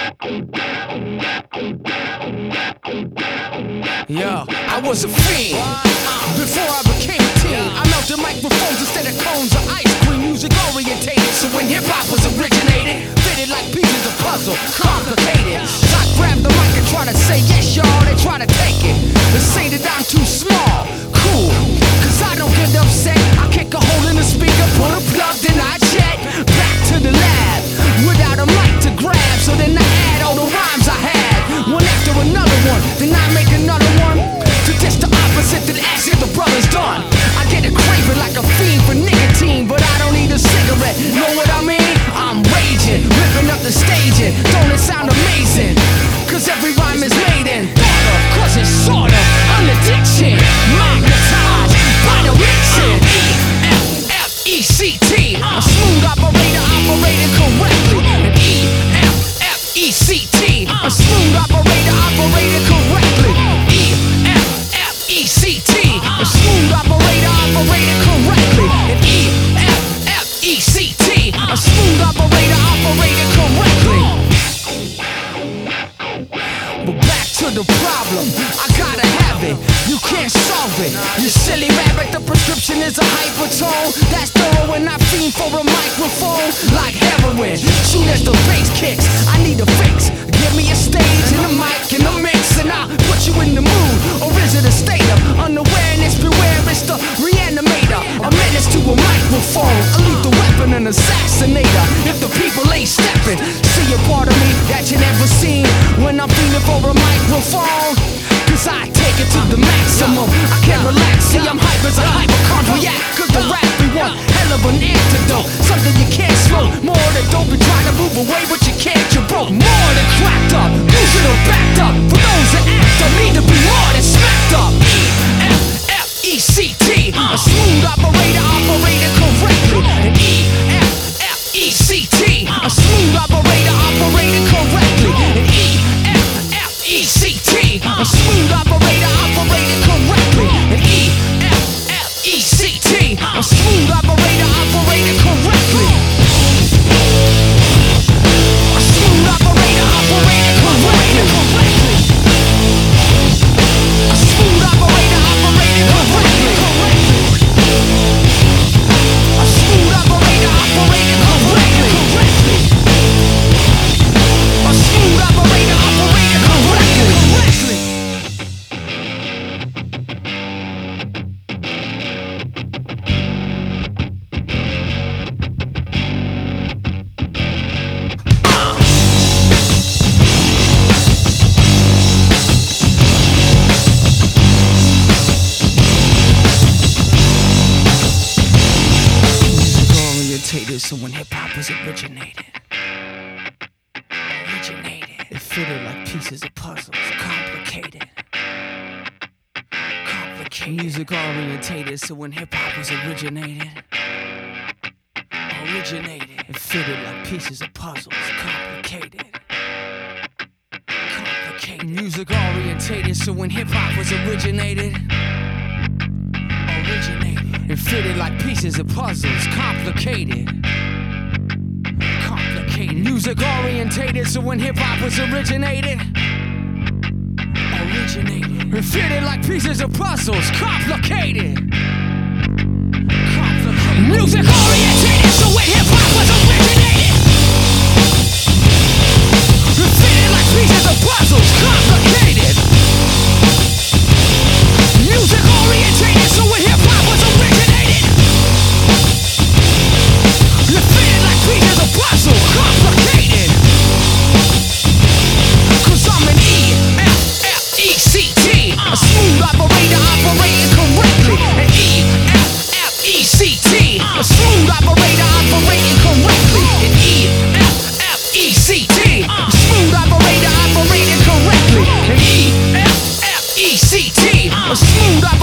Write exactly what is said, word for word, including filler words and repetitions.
Yo, I was a fiend before I became a teen. I melted microphones instead of cones of ice cream. Music orientated, so when hip hop was originated, fitted like pieces of puzzle, complicated. So I grabbed the mic and try to say yes, y'all. They try to take it. They say that I'm too small. Cool, cause I don't get upset. I kick a hole in the speaker, put a plug, then I jet back to the lab without a mic to grab. So then I add all the rhymes I had, one after another one. Then I make another one to test the opposite, then ask if the brother's done. I get a craving like a fiend for nicotine, but I don't need a cigarette. Know what I mean? I'm raging, ripping up the staging. Don't it sound amazing? Cause every rhyme is made in thought of, cause it's sort of an addiction. Magnetized by the mixing. E F F E C T, a smooth operator operating correctly. And E F F E C T, a smooth operator operating correctly. E F F E C T, a smooth operator operating correctly. And E F F E C T, a smooth operator operating correctly. But back to the problem, I gotta have it, you can't solve it. You silly rabbit, the prescription is a hypertone. That's thorough and I fiend for a microphone like heroin. Soon as the bass kicks, I need a fix. Give me a stage and a mic and a mix, and I'll put you in the mood. Or is it a state of unawareness? Beware, it's the reanimator, a menace to a microphone, a lethal weapon, an assassinator. If the people ain't stepping, see a part of me that you never seen when I'm feeling for a microphone. Cause I take it to the maximum, I can't relax, see I'm hype as a hypochondriac. Cause the rap we want, hell of an antidote, something you can't smoke. More than dope and try to move away but you can't, you're broke. More than cracked up, losing or backed up. For those that act up, need to be more than smacked up. E F F E C T, a smooth operator operating correctly. And E F F E C T, a smooth operator operating correctly. And E F F E C T, a smooth operator operating correctly. And E F F E C T, a smooth operator operating correctly. A smooth operator operating correctly. A smooth operator operating correctly. A smooth operator operating correctly. A smooth operator operating correctly. So when hip-hop was originated, originated, it fitted like pieces of puzzles, complicated, complicated. Music orientated, so when hip-hop was originated, originated, it fitted like pieces of puzzles, complicated, complicated. Music orientated, so when hip-hop was originated, originated, it fitted like pieces of puzzles, complicated. Complicated. Music orientated, so when hip hop was originated, originated. It fitted like pieces of puzzles, complicated. Complicated. Music orientated, so when hip hop was originated, it fitted like pieces of puzzles, complicated. Music orientated, so when hip hop was originated, it fitted like pieces of puzzle, complicated. Cause I'm an E F F E C T, a smooth operator operating correctly. An E F F E C T, a smooth operator operating correctly. An E F F E C T, a smooth operator operating correctly. An E F F E C T, a smooth operator